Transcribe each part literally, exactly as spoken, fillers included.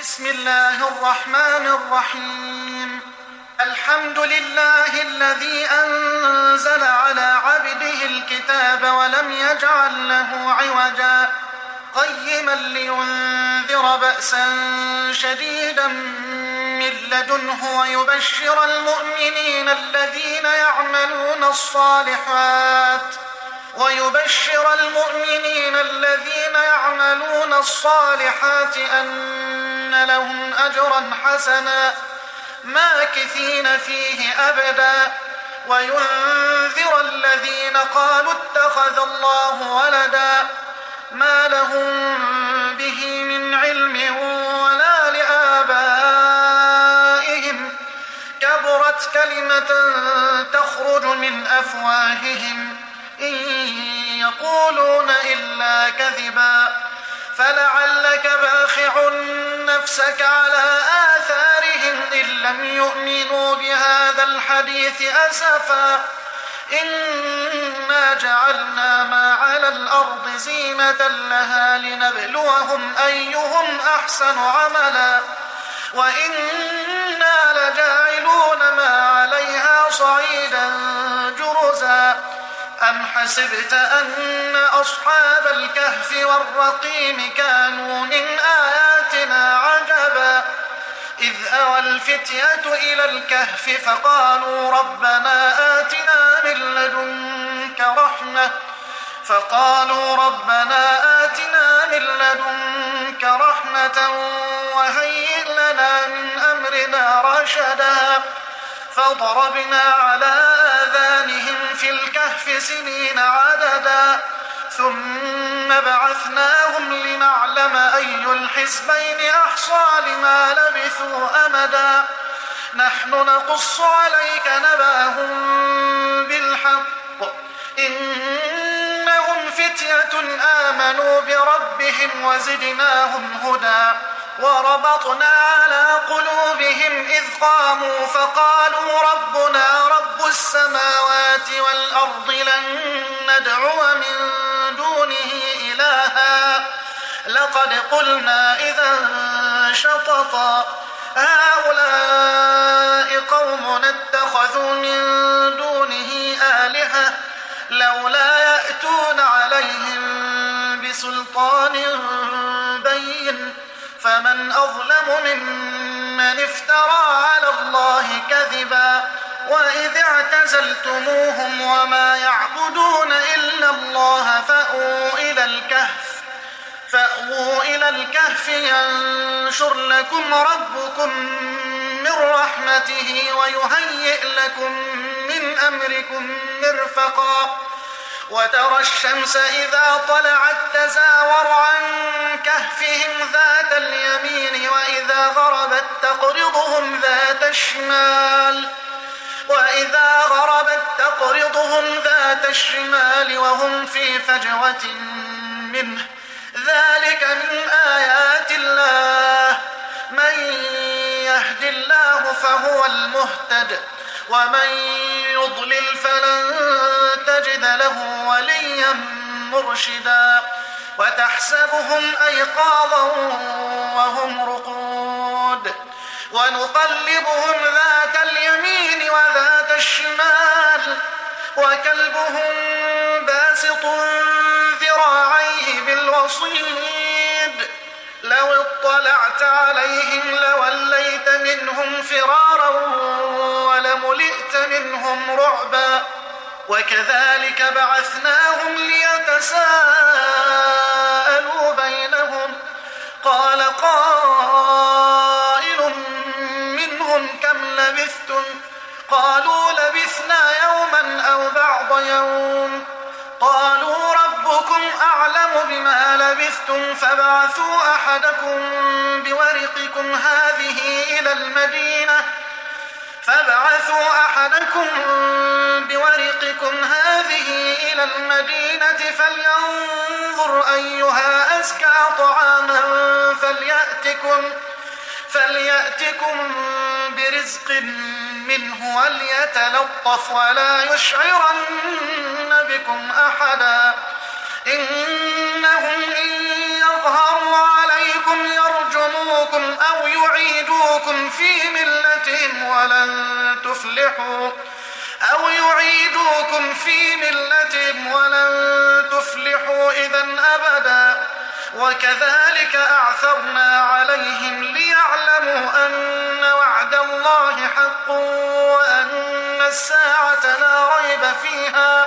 بسم الله الرحمن الرحيم. الحمد لله الذي أنزل على عبده الكتاب ولم يجعل له عوجا قيما لينذر بأسا شديدا من لدنه ويبشر المؤمنين الذين يعملون الصالحات ويبشر المؤمنين الذين يعملون الصالحات أن لهم أجرا حسنا ماكثين فيه أبدا وينذر الذين قالوا اتخذ الله ولدا ما لهم به من علم ولا لآبائهم كبرت كلمة تخرج من أفواههم إن يقولون إلا كذبا فلعلك باخع نفسك على آثارهم إن لم يؤمنوا بهذا الحديث أسفا إنا جعلنا ما على الأرض زينة لها لنبلوهم أيهم أحسن عملا وإنا لجاعلون ما عليها صعيدا جرزا أم حسبت أن أصحاب الكهف والرقيم كانوا من آياتنا عجبا إذ أوى الفتية إلى الكهف فقالوا ربنا آتنا من لدنك رحمة فقالوا ربنا آتنا من لدنك رحمة وهيئ لنا من أمرنا رشدا فضربنا على آذانهم في الكهف سنين عددا ثم بعثناهم لنعلم أي الحزبين أحصى لما لبثوا أمدا نحن نقص عليك نبأهم بالحق إنهم فتية آمنوا بربهم وزدناهم هدى وربطنا على قلوبهم إذ قاموا فقالوا ربنا رب السماوات والأرض لن ندعو من دونه إلها لقد قلنا إذا شططا هؤلاء قوم اتخذوا من دونه آلهة لولا يأتون عليهم بسلطان بين فمن أظلم ممن افترى على الله كذبا وإذ اعتزلتموهم وما يعبدون إلا الله فأووا إلى الكهف فأووا إلى الكهف ينشر لكم ربكم من رحمته ويهيئ لكم من أمركم مرفقا وترى الشمس إذا طلعت تزاور عن كهفهم ذات اليمين وإذا غربت تقرضهم ذات الشمال وإذا غربت تقرضهم ذات الشمال وهم في فجوة منه ذلك من آيات الله من يهد الله فهو المهتد ومن يضلل فلن تجد له وليا مرشدا وتحسبهم أيقاظا وهم رقود ونقلبهم ذات اليمين وذات الشمال وكلبهم باسط ذراعيه بالوصيد لو اطلعت عليهم لوليت منهم فرارا ولملئت منهم رعبا وكذلك بعثناهم ليتساءلوا بينهم قال قائل منهم كم لبثتم قالوا لبثنا يوما أو بعض يوم قالوا ربكم أعلم بما لبثتم فابعثوا أحدكم بورقكم هذه إلى المدينة فابعثوا أحدكم بورقكم هذه إلى المدينة فلينظر أيها أزكى طعاما فليأتكم فليأتكم برزق منه وليتلطف ولا يشعرن بكم أحدا إنهم إن يظهروا عليكم يرجموكم أو تفلحوا أو يعيدوكم في ملتهم ولن تفلحوا إذن أبدا وكذلك أعثرنا عليهم ليعلموا أن وعد الله حق وأن الساعة لا ريب فيها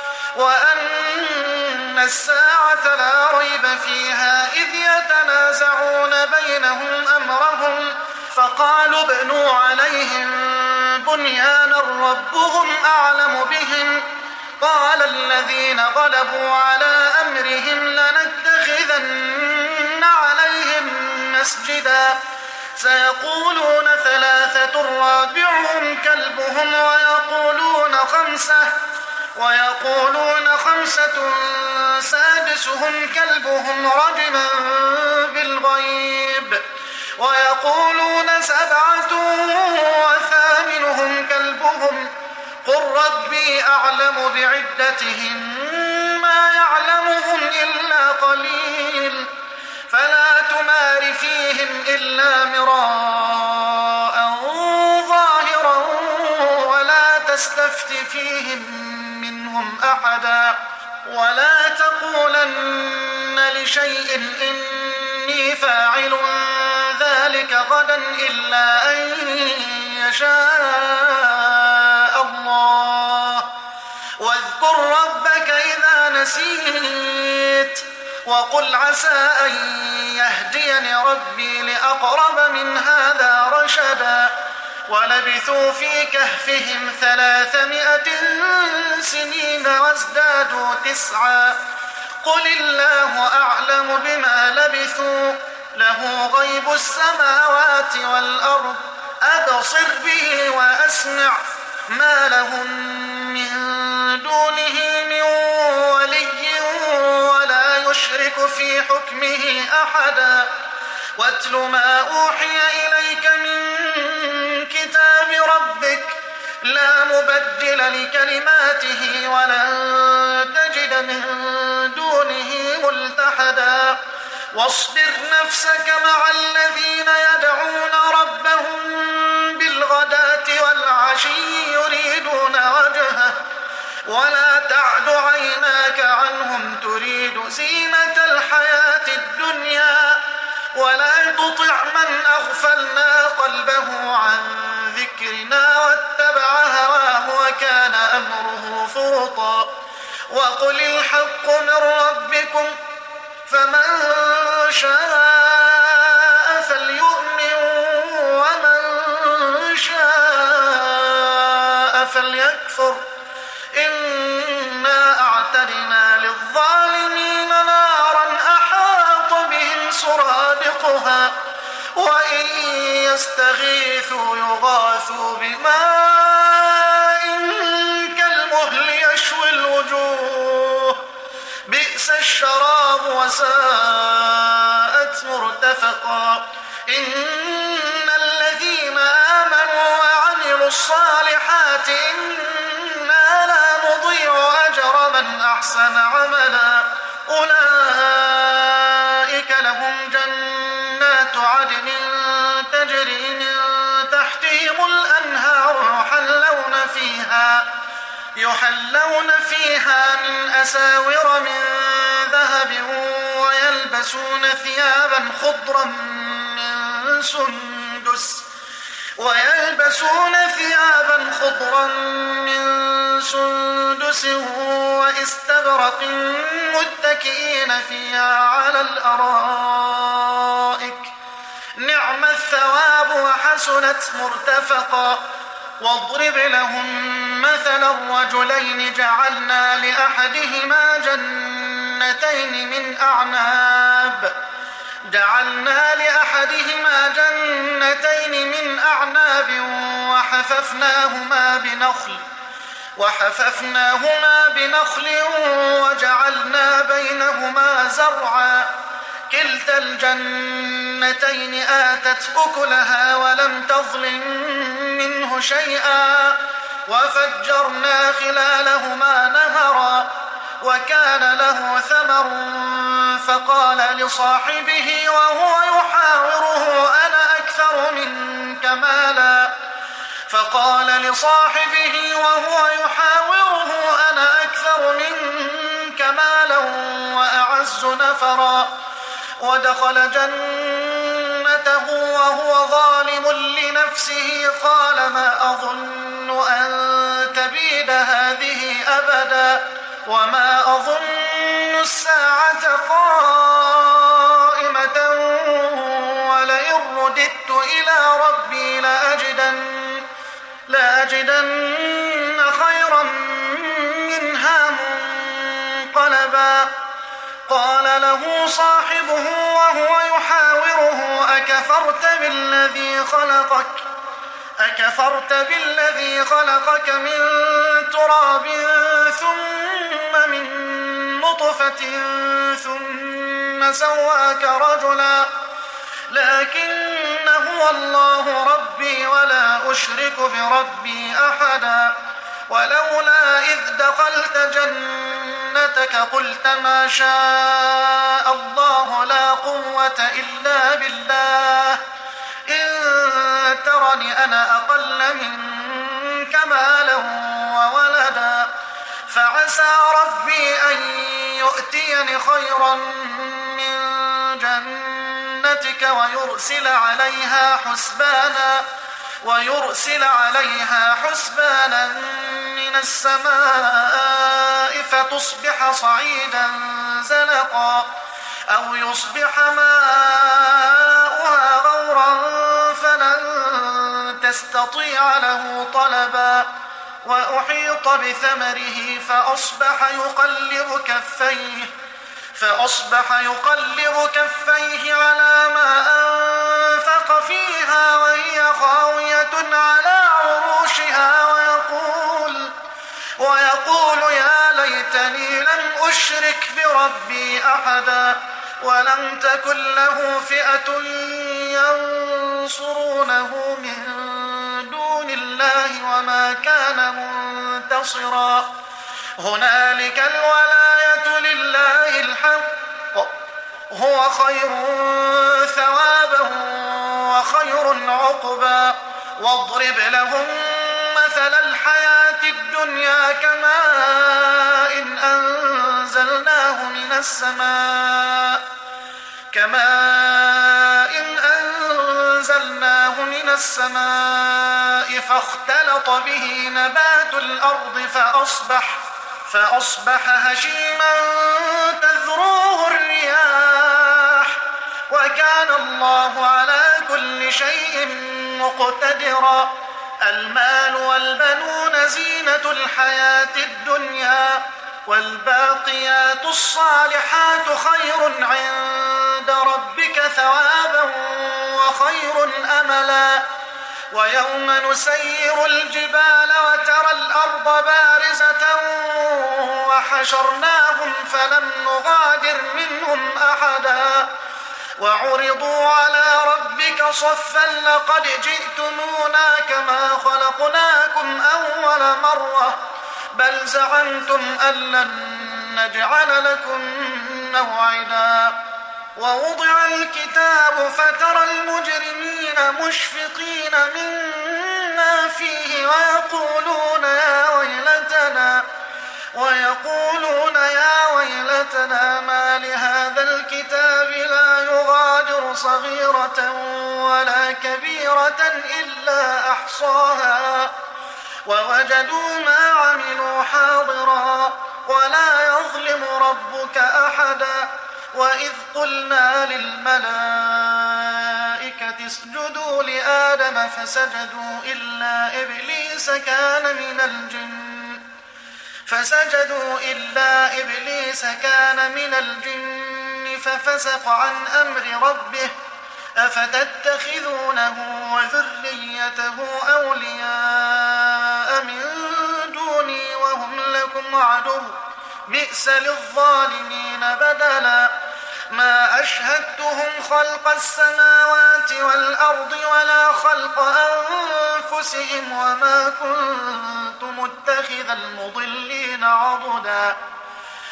وأن الساعة لا ريب فيها إذ يتنازعون بينهم أمرهم فقالوا ابنوا عليهم بنيانا ربهم أعلم بهم قال الذين غلبوا على أمرهم لنتخذن عليهم مسجدا سيقولون ثلاثة رابعهم كلبهم ويقولون خمسة ويقولون خمسة سادسهم كلبهم رجما بالغيب ويقولون سبعة وثامنهم كلبهم قل ربي أعلم بعدتهم ما يعلمهم إلا قليل فلا تمار فيهم إلا مراء ظاهرا ولا تستفت فيهم منهم أحدا ولا تقولن لشيء إني فاعل ذلك غدا إلا أن يشاء الله واذكر ربك إذا نسيت وقل عسى أن يهديني ربي لأقرب من هذا رشدا ولبثوا في كهفهم ثلاثمائة سنين وازدادوا تسعا قل الله أعلم بما لبثوا له غيب السماوات والأرض أبصر به وأسمع ما لهم من دونه من ولي ولا يشرك في حكمه أحدا واتل ما أوحي إليك من كتاب ربك لا مبدل لكلماته ولن تجد من دونه ملتحدا واصبر نفسك مع الذين يدعون ربهم بالغداة والعشي يريدون وجهه ولا تعد عيناك عنهم تريد زينة الحياة الدنيا ولا تطع من أغفلنا قلبه عن ذكرنا واتبع هواه وكان أمره فرطا وقل الحق من ربكم فمن شاء فليؤمن ومن شاء فليكفر إنا أعتدنا للظالمين نارا أحاط بهم سرادقها وإن يستغيثوا يغاثوا بماء كالمهل يشوي الوجوه بئس الشراب وساءت مرتفقا إن الذين آمنوا وعملوا الصالحات إنا لا نضيع أجر من أحسن عملا أولئك لهم جنات عدن تجري من تحتهم الأنهار يحلون فيها يحلون فيها من أساور من ذهب ويلبسون ثيابا خضرا من سندس ويلبسون ثيابا خضرا من سندس واستبرق متكئين فيها على الأرائك نعم الثواب وحسنت مرتفقا واضرب لهم مثلا الرجلين جعلنا لأحدهما جنتين من أعناب جعلنا لأحدهما جنتين من أعناب وحففناهما بنخل وحففناهما بنخل وجعلنا بينهما زرعا كلتا الجنتين آتت أكلها ولم تظلم منه شيئا وفجرنا خلالهما نهرا وكان له ثمر فقال لصاحبه وهو يحاوره أنا أكثر منك مالا فقال لصاحبه وهو يحاوره أنا أكثر منك مالا وأعز نفرا ودخل جنته وهو ظالم لنفسه قال ما أظن أن تبيد هذه أبدا وما أظن الساعة قائمة ولئن رددت إلى ربي لأجدن لأجدن خيرا منها منقلبا قال له صاحبه وهو يحاوره أكفرت بالذي خلقك أكفرت بالذي خلقك من تراب ثم من نطفة ثم سواك رجلا لكن هو الله ربي ولا أشرك بربي أحدا ولولا إذ دخلت جنتك قلت ما شاء الله لا قوة إلا بالله إن ترني أنا أقل منك مالا وولدا فعسى ربي أن يؤتيني خيرا من جنتك ويرسل عليها حسبانا ويرسل عليها حسبانا من السماء فتصبح صعيدا زلقا أو يصبح ماؤها غورا فلن تستطيع له طلبا وأحيط بثمره فأصبح يقلب كفيه فأصبح يقلب كفيه على ما أنفق فيها وهي خاوية على عروشها ويقول ويقول يا ليتني لم أشرك بربي أحدا ولم تكن له فئة ينصرونه من دون الله وما كان منتصرا هنالك الولاية لله الحق هو خير ثوابا وخير عقبا واضرب لهم مثل الحياة الدنيا كماء إن أنزلناه من السماء كماء إن أنزلناه من السماء فاختلط به نبات الأرض فأصبح فأصبح هشيما تذروه الرياح وكان الله على كل شيء مقتدرا المال والبنون زينة الحياة الدنيا والباقيات الصالحات خير عند ربك ثوابا وخير أملا ويوم نسير الجبال وترى الأرض بارزة وحشرناهم فلم نغادر منهم أحدا وعرضوا على ربك صفا لقد جئتمونا كما خلقناكم أول مرة بل زعمتم أن لن نجعل لكم موعدا ووضع الكتاب فترى المجرمين مشفقين مما فيه ويقولون يا ويلتنا ويقولون يا ويلتنا ما لهذا الكتاب لا يغادر صغيرة ولا كبيرة إلا أحصاها ووجدوا ما عملوا حاضرا ولا يظلم ربك أحدا وإذ قلنا للملائكة اسجدوا لآدم فسجدوا إلا إبليس كان من الجن فسجدوا إلا إبليس كان من الجن ففسق عن أمر ربه أفتتخذونه وذريته أولياء من دوني وهم لكم عدو بئس للظالمين بدلا ما أشهدتهم خلق السماوات والأرض ولا خلق أنفسهم وما كنت متخذ المضلين عضدا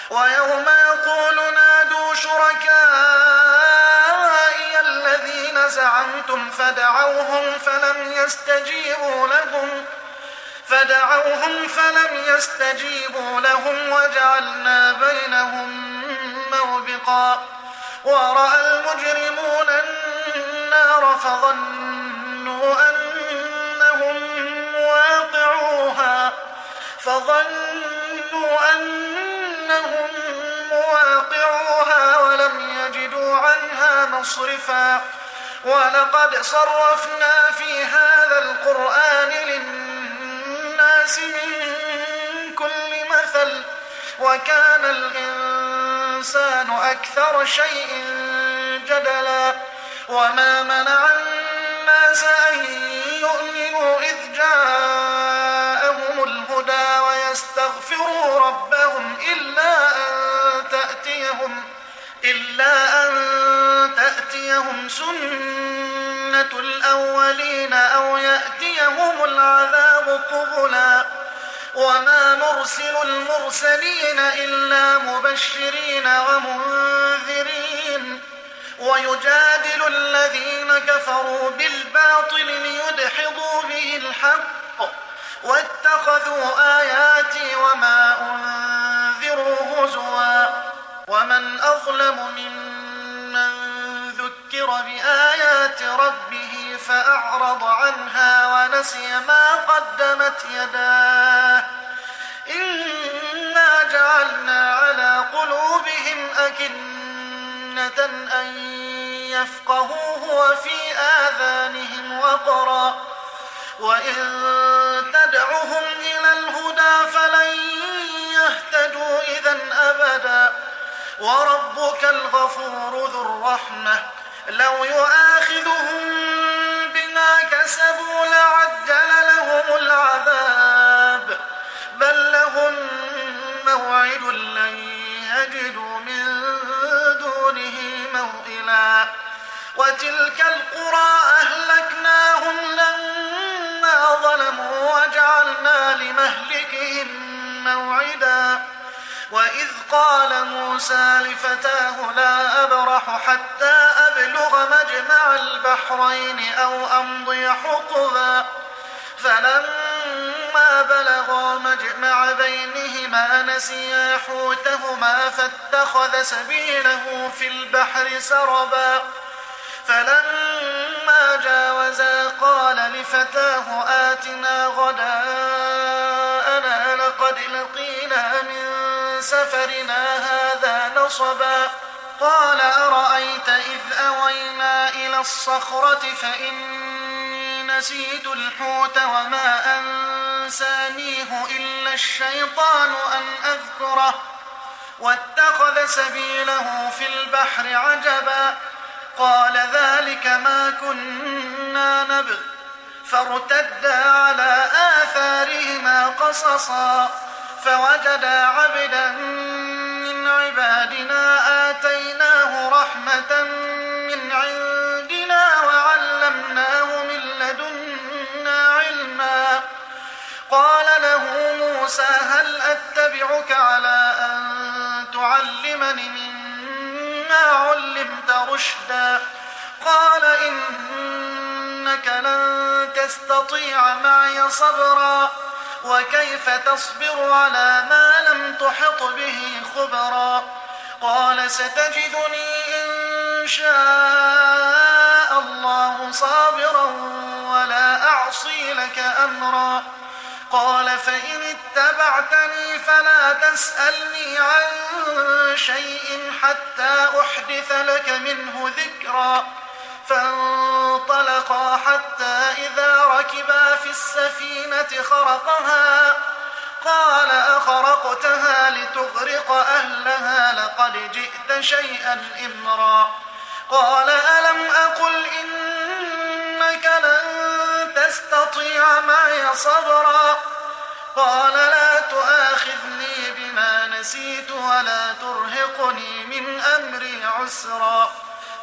ويوم يقول نادوا شركائي الذين زعمتم فدعوهم فلم يستجيبوا لهم فدعوهم فلم يستجيبوا لهم وجعلنا بينهم موبقا ورأى المجرمون النار فظنوا أنهم مواقعوها فظنوا أنهم مواقعوها ولم يجدوا عنها مصرفا ولقد صرفنا في هذا القرآن للناس من كل مثل وكان الإنسان أكثر شيء جدلا وما منع الناس أن يؤمنوا إذ جاءهم الهدى ويستغفروا ربهم إلا أن تأتيهم إلا أن تأتيهم سنة الأولين أو يأتيهم العذاب قبلا وما نرسل المرسلين إلا مبشرين ومنذرين ويجادل الذين كفروا بالباطل ليدحضوا به الحق واتخذوا آياتي وما أنذروا هزوا ومن أظلم ممن ذكر بآيات ربه فأعرض عنها ونسي ما قدمت يداه إنا جعلنا على قلوبهم أكنة أن يفقهوه وفي آذانهم وقرا وإن تدعهم إلى الهدى فلن يهتدوا إذا أبدا وربك الغفور ذو الرحمة لو يؤاخذهم بما كسبوا لعجل لهم العذاب بل لهم موعد لن يجدوا من دونه موئلا وتلك القرى أهلكناهم لما ظلموا وجعلنا لمهلكهم موعدا وإذ قال موسى لفتاه لا أبرح حتى أبلغ مجمع البحرين أو أمضي حقبا فلما بلغا مجمع بينهما نسيا حوتهما فاتخذ سبيله في البحر سربا فلما جاوزا قال لفتاه آتنا غداءنا لقد لقينا من سفرنا هذا نصبا قال أرأيت إذ أوينا إلى الصخرة فإني نسيت الحوت وما أنسانيه إلا الشيطان أن أذكره واتخذ سبيله في البحر عجبا قال ذلك ما كنا نبغ فارتدا على آثارهما قصصا فوجدا عبدا من عبادنا آتيناه رحمة من عندنا وعلمناه من لدنا علما قال له موسى هل أتبعك على أن تعلمني مما علمت رشدا قال إنك لن تستطيع معي صبرا وكيف تصبر على ما لم تحط به خبرا قال ستجدني إن شاء الله صابرا ولا أعصي لك أمرا قال فإن اتبعتني فلا تسألني عن شيء حتى أحدث لك منه ذكرا فانطلقا حتى إذا ركبا في السفينة خرقها قال أخرقتها لتغرق أهلها لقد جئت شيئا إمرا قال ألم أقل إنك لن تستطيع معي صبرا قال لا تؤاخذني بما نسيت ولا ترهقني من أمري عسرا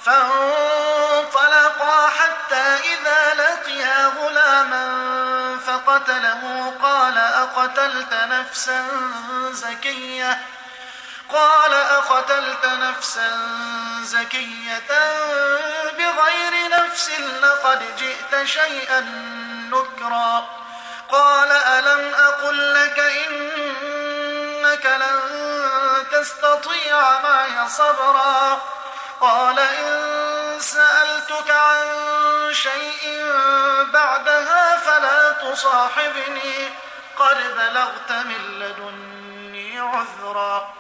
فانطلقا حتى إذا لقيا غلاما فقتله قال أقتلت نفسا زكية قال أقتلت نفسا زكية بغير نفس لقد جئت شيئا نكرا قال ألم أقل لك إنك لن تستطيع معي صبرا قال إن سألتك عن شيء بعدها فلا تصاحبني قد بلغت من لدني عذرا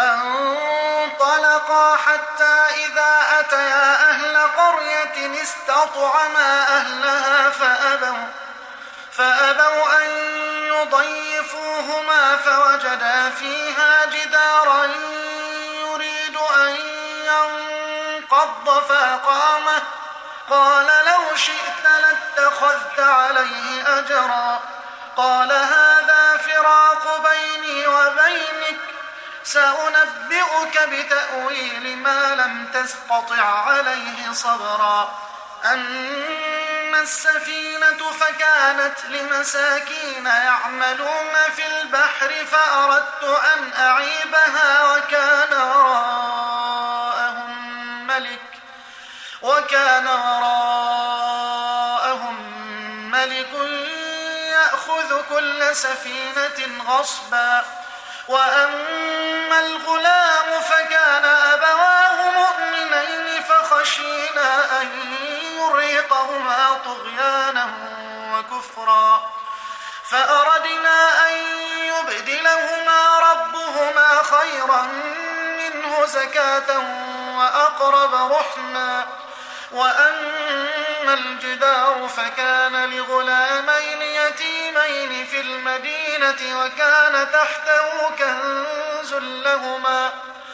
فانطلقا حتى إذا أتيا أهل قرية استطعما أهلها فأبوا, فأبوا أن يضيفوهما فوجدا فيها جدارا يريد أن ينقض فأقامه قال لو شئت لاتخذت عليه أجرا قال هذا فراق بيني وبينك سأنبئك بتأويل ما لم تستطع عليه صبرا أما السفينة فكانت لمساكين يعملون في البحر فأردت أن أعيبها وكان وراءهم ملك وكان وراءهم ملك يأخذ كل سفينة غصبا وأما الغلام فكان أبواه مؤمنين فخشينا أن يرهقهما طغيانا وكفرا فأردنا أن يبدلهما ربهما خيرا منه زكاة وأقرب رحما وأما الجدار فكان لغلامين يتيمين في المدينة وكان تحته كنز لهما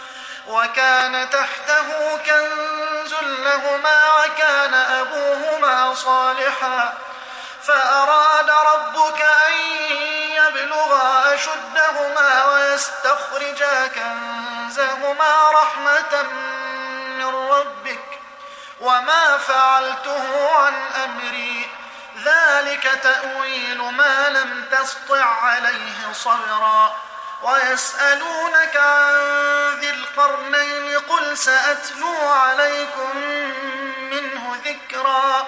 وكان تحته كنز لهما وكان أبوهما صالحا فأراد ربك أن يبلغا أشدهما ويستخرجا كنزهما رحمة من ربك وما فعلته عن أمري ذلك تأويل ما لم تسطع عليه صبرا ويسألونك عن ذي القرنين قل سأتلو عليكم منه ذكرا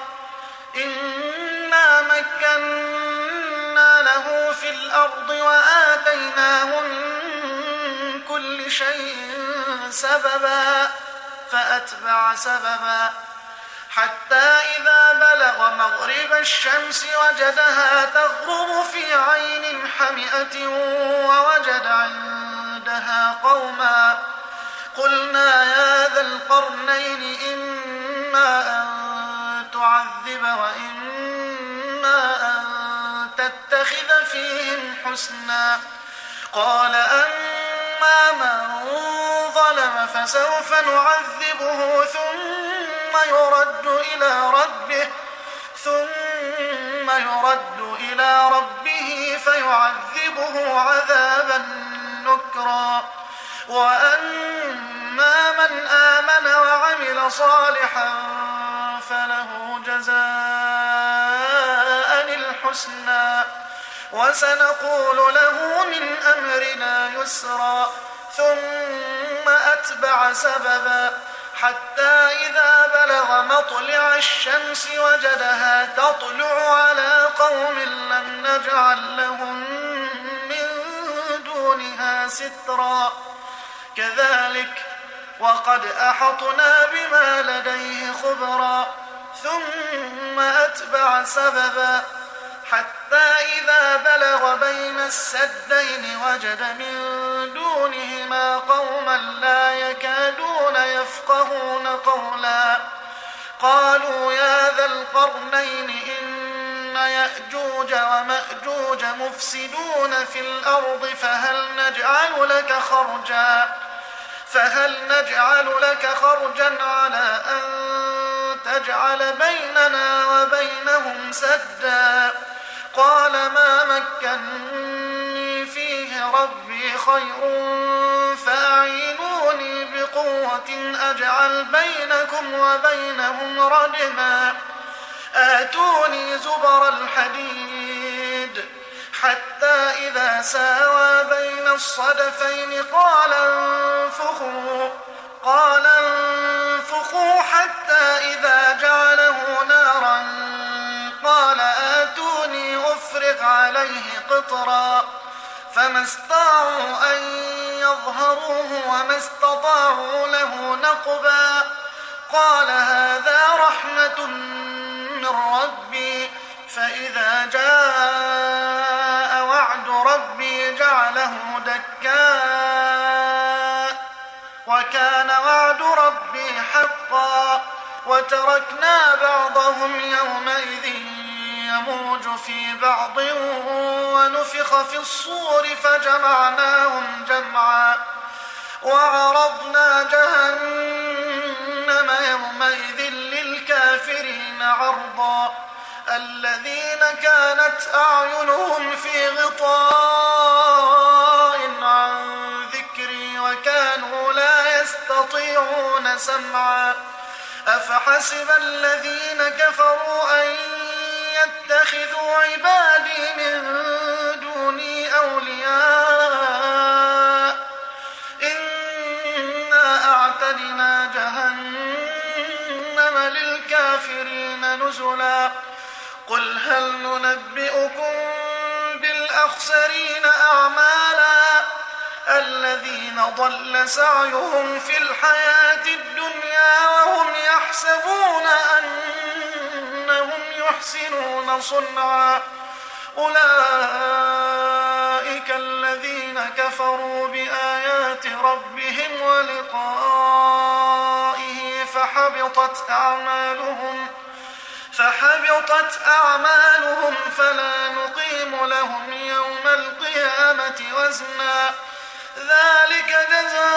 إنا مكنا له في الأرض وآتيناه من كل شيء سببا فأتبع سببا حتى إذا بلغ مغرب الشمس وجدها تغرب في عين حمئة ووجد عندها قوما قلنا يا ذا القرنين إما أن تعذب وإما أن تتخذ فيهم حسنا قال أما من ظلم فسوف نعذبه ثم يرد إلى ربه ثم يرد إلى ربه فيعذبه عذابا نكرا وأما من آمن وعمل صالحا فله جزاء الحسنى وسنقول له من أمرنا يسرا ثم أتبع سببا حتى إذا بلغ مطلع الشمس وجدها تطلع على قوم لم نجعل لهم من دونها سترا كذلك وقد أحطنا بما لديه خبرا ثم أتبع سببا حتى إذا بلغ بين السدين وجد من دونهما قوما لا يكادون يفقهون قولا قالوا يا ذا القرنين إن يأجوج ومأجوج مفسدون في الأرض فهل نجعل لك خرجا فهل نجعل لك خرجا على أن تجعل بيننا وبينهم سدا قال ما مكنني فيه ربي خير فأعينوني بقوة أجعل بينكم وبينهم ردما آتوني زبر الحديد حتى إذا ساوى بين الصدفين قال انفخوا قال انفخوا حتى إذا جعله نارا قال آتوني أفرغ عليه قطرا فما استطاعوا أن يظهروه وما استطاعوا له نقبا قال هذا رحمة من ربي فإذا جاء وعد ربي جعله دكاء وكان وعد ربي حقا وتركنا بعضهم يومئذ يموج في بعض ونفخ في الصور فجمعناهم جمعا وعرضنا جهنم يومئذ للكافرين عرضا الذين كانت أعينهم في غطاء عن ذكري وكانوا لا يستطيعون سمعا أفحسب الذين كفروا أن يتخذوا عبادي من دوني أولياء إنا أعتدنا جهنم للكافرين نزلا قل هل ننبئكم بالأخسرين أعمالا الذين ضل سعيهم في الحياة الدنيا وهم يحسبون أنهم يحسنون صنعا أولئك الذين كفروا بآيات ربهم ولقائه فحبطت أعمالهم فحبطت أعمالهم فلا نقيم لهم يوم القيامة وزنا ذلك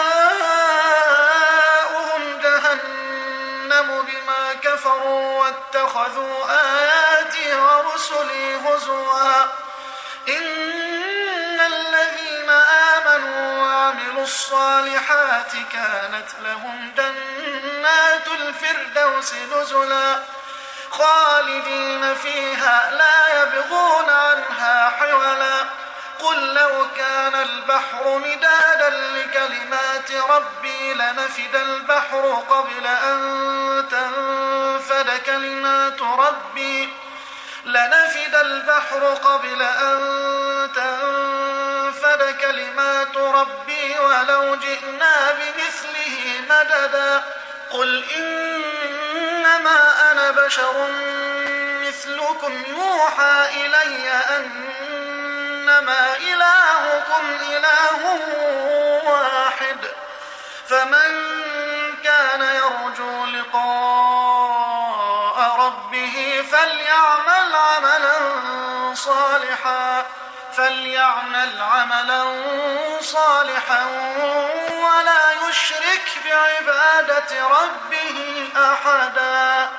جزاؤهم جهنم بما كفروا واتخذوا آياتي ورسلي هزوا إن الذين آمنوا وعملوا الصالحات كانت لهم جنات الفردوس نزلا خالدين فيها لا يبغون عنها حولا قل لو كان البحر مدادا لكلمات ربي لنفد البحر قبل أن تنفد كلمات ربي لنفد البحر قبل أن تنفد كلمات ربي ولو جئنا بمثله مددا قل إنما أنا بشر مثلكم يوحى إلي أنما إلهكم إله واحد فمن كان يرجو لقاء ربه فليعمل عملا صالحا فليعمل عملا صالحا ولا يشرك بعبادة ربه أحدا.